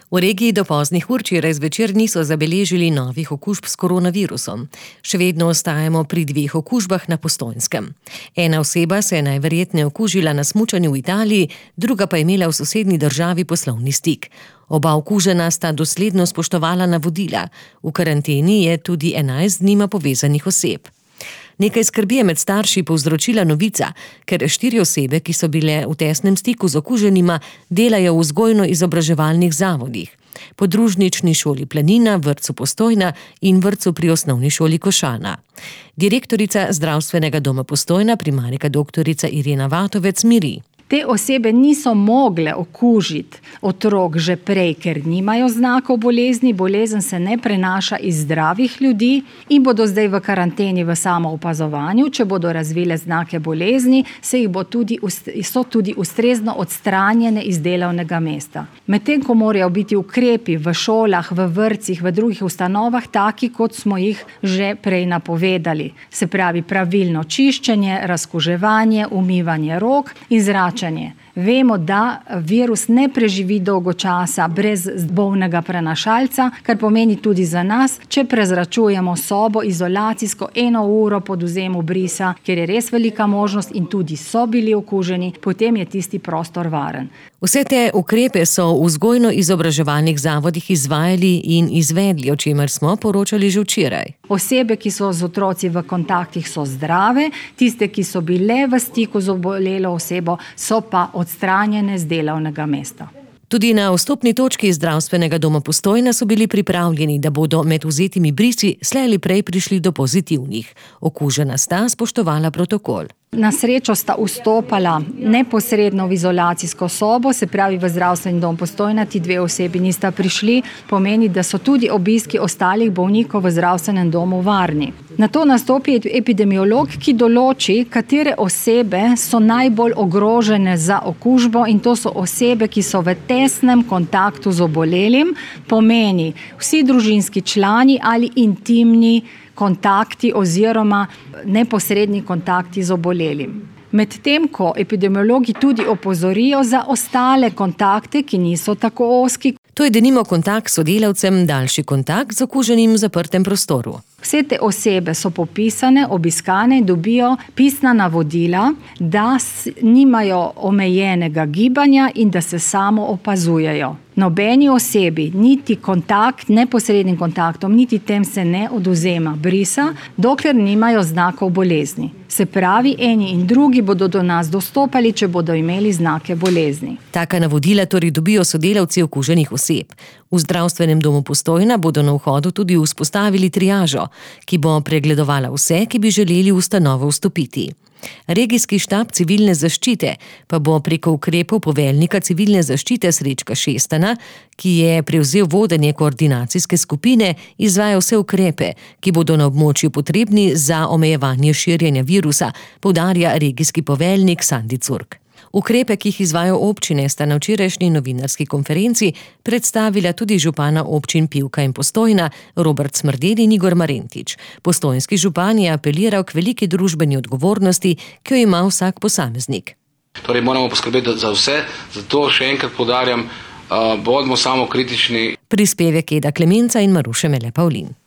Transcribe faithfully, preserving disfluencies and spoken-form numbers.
V regiji do poznih ur včeraj zvečer niso zabeležili novih okužb s koronavirusom. Še vedno ostajamo pri dveh okužbah na Postojnskem. Ena oseba se je najverjetneje okužila na smučanju v Italiji, druga pa je imela v sosednji državi poslovni stik. Oba okužena sta dosledno spoštovala navodila. V karanteni je tudi enajst z njima povezanih oseb. Nekaj skrbi je med starši povzročila novica, ker štiri osebe, ki so bile v tesnem stiku z okuženima, delajo v vzgojno-izobraževalnih zavodih. Podružnični šoli Planina, vrtcu Postojna in vrtcu pri osnovni šoli Košana. Direktorica zdravstvenega doma Postojna, primarika doktorica Irena Vatovec, miri. Te osebe niso mogle okužiti otrok že prej, ker nimajo znakov bolezni, bolezen se ne prenaša iz zdravih ljudi in bodo zdaj v karanteni v samoopazovanju. Če bodo razvile znake bolezni, se jih bo tudi, so tudi ustrezno odstranjene iz delovnega mesta. Medtem ko morajo biti ukrepi v šolah, v vrtcih, v drugih ustanovah taki, kot smo jih že prej napovedali. Se pravi pravilno čiščenje, razkuževanje, umivanje rok in zračenje. Vemo, da virus ne preživi dolgo časa brez bolnega prenašalca, kar pomeni tudi za nas, če prezračujemo sobo izolacijsko eno uro po odvzemu brisa, kjer je res velika možnost in tudi so bili okuženi, potem je tisti prostor varen. Vse te ukrepe so v vzgojno-izobraževalnih zavodih izvajali in izvedli, o čemer smo poročali že včeraj. Osebe, ki so z otroci v kontaktih, so zdrave, tiste, ki so bile v stiku z obolelo osebo, so pa odstranjene z delovnega mesta. Tudi na vstopni točki zdravstvenega doma Postojna so bili pripravljeni, da bodo med vzetimi brisi slej ali prej prišli do pozitivnih. Okužena sta spoštovala protokol. Na srečo sta vstopala neposredno v izolacijsko sobo, se pravi v zdravstveni dom Postojna, ti dve osebi nista prišli, pomeni, da so tudi obiski ostalih bolnikov v zdravstvenem domu varni. Nato nastopi epidemiolog, ki določi, katere osebe so najbolj ogrožene za okužbo, in to so osebe, ki so v tesnem kontaktu z obolelim, pomeni vsi družinski člani ali intimni kontakti oziroma neposredni kontakti z obolelim. Medtem ko epidemiologi tudi opozorijo za ostale kontakte, ki niso tako ozki. To je denimo kontakt s sodelavcem, daljši kontakt z okuženim v zaprtem prostoru. Vse te osebe so popisane, obiskane in dobijo pisna navodila, da nimajo omejenega gibanja in da se samo opazujejo. Nobeni osebi, niti kontakt, neposrednim kontaktom, niti tem se ne odvzema brisa, dokler nimajo znakov bolezni. Se pravi, eni in drugi bodo do nas dostopali, če bodo imeli znake bolezni. Taka navodila torej dobijo sodelavci okuženih oseb. V zdravstvenem domu Postojna bodo na vhodu tudi vzpostavili triažo, ki bo pregledovala vse, ki bi želeli v ustanovo vstopiti. Regijski štab civilne zaščite pa bo preko ukrepov poveljnika civilne zaščite Srečka Šestana, ki je prevzel vodenje koordinacijske skupine, izvajal vse ukrepe, ki bodo na območju potrebni za omejevanje širjenja virusa, poudarja regijski poveljnik Sandi Curk. Ukrepe, ki jih izvajajo občine, sta na včerajšnji novinarski konferenci predstavila tudi župana občin Pivka in Postojna, Robert Smrdelj in Igor Marentič. Postojnski župan je apeliral k veliki družbeni odgovornosti, ki jo ima vsak posameznik. Torej moramo poskrbeti za vse, zato še enkrat poudarjam, bodimo samokritični. Prispevek Eda Klemenca in Maruše Mele Pavlin.